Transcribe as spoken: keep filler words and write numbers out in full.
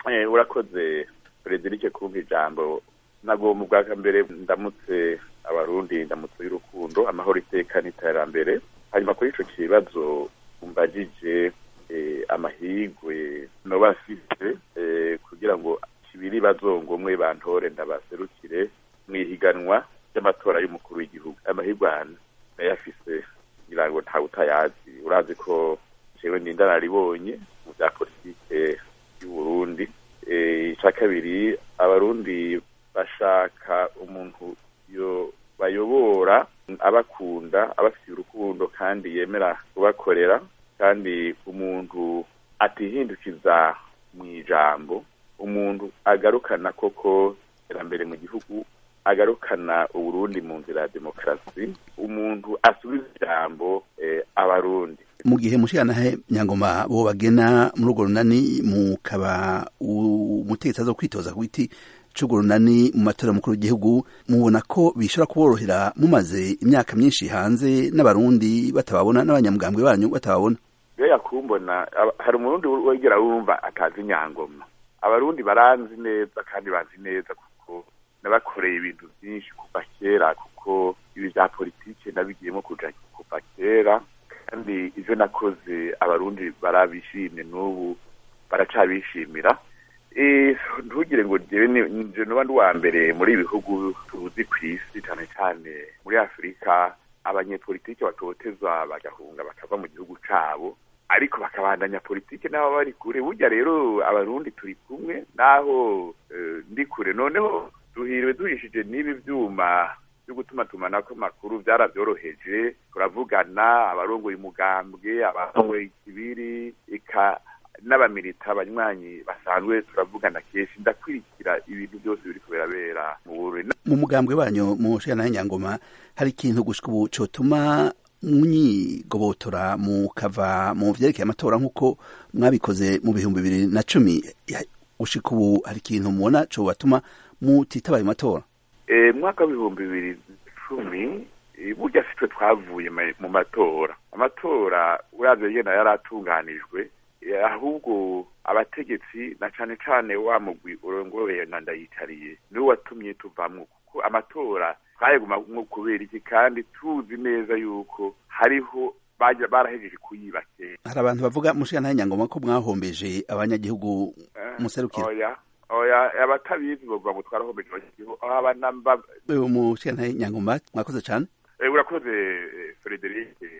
Eh, urakoze Frederic kumva ijambo. Nagomba ubwa mbere ndamutse abarundi, ndamutse y'urukundo, amahoro, iteka n'iterambere. Hanyuma kuri ico kibazo umbajije eh, amahigwe no bafise eh, kugira ngo kibiri bazongomwe bantore ndabaserukire mwihiganwa y'amatora y'umukuru w'igihugu. Amahigwana yafise irango nta utayazi. Urazi ko jewe nindararibonye mu bya politike y'u Burundi. Eh, ica kabiri, abarundi bashaka umuntu yo bayobora abakunda, abafitiye urukundo kandi yemera kubakorera, kandi umuntu atihindukiza mu ijambo, umuntu agarukana koko iterambere mu gihugu, agarukana Uburundi mu nzira ya demokarasi, umuntu asubiza ijambo eh, abarundi. Mu gihe mushikanahe Nyangoma bo bagena muri urwo runani mukaba umutegetsi azo kwitoza kwiti c'urwo runani mu matora mukuru w'igihugu, mubona ko bishobora kuborohera mumaze imyaka myinshi hanze n'abarundi batababona, n'abanyamugambwe banyu batababona? Beya kumbona hari umurundi wegera wumva atazi Nyangoma. Abarundi baranzi neza kandi bazi neza kuko nabakoreye ibintu byinshi kuva kera, kuko ibi bya politike nabigiyemo kuja kuva kera, kandi ivyo nakoze abarundi barabishimye, n'ubu baracabishimira. Eh, ntugire ngo jewe nje no bandu wa mbere muri ibihugu tuzi kw'isi, cyane cyane muri Afrika, abanyepolitike batotezwa bagahunga bakava mu gihugu cabo, ariko bakabandanya politike n'abo bari kure. Burya rero abarundi turi kumwe naho uh, ndi kure. Noneho duhiriwe duhishije n'ibi vyuma byo gutuma tumanako makuru byarabyoroheje, turavugana abarongoye umugambwe, abarongoye ikibiri, eka n'abamilita abanywanyi basanzwe turavugana kenshi, ndakwirikira ibintu byose biri kuberabera mu Burundi. Mu mugambwe wanyu mu shana Nyangoma hari ikintu gushika ubu cotuma munyigobotora mukava mu vyerekeye amatora nk'uko mwabikoze mu bihumbi bibiri na cumi? Gushika ubu hari ikintu mubona co batuma mutitabaye amatora? Eh, mwaka w'ibihumbi bibiri cumi burya sitwe twavuye mu matora. Amatora uraze yena yaratunganijwe, ahubwo abategetsi na cane cane wa mugwi urongoreye na Ndayitariye niwe watumye tuvamwo, kuko amatora twayeguma nko kubera iki, kandi tuzi neza yuko hariho baje barahejeje kuyibake. Hari abantu bavuga mushikana Nyangoma ko mwahombeje abanyagihugu muserukira. Oya oya, abatabizi bavuga ngo twarahombeje abanyagihugu. Abanamba mushikana Nyangoma mwakoze cyane. Eh, urakoze Frederic.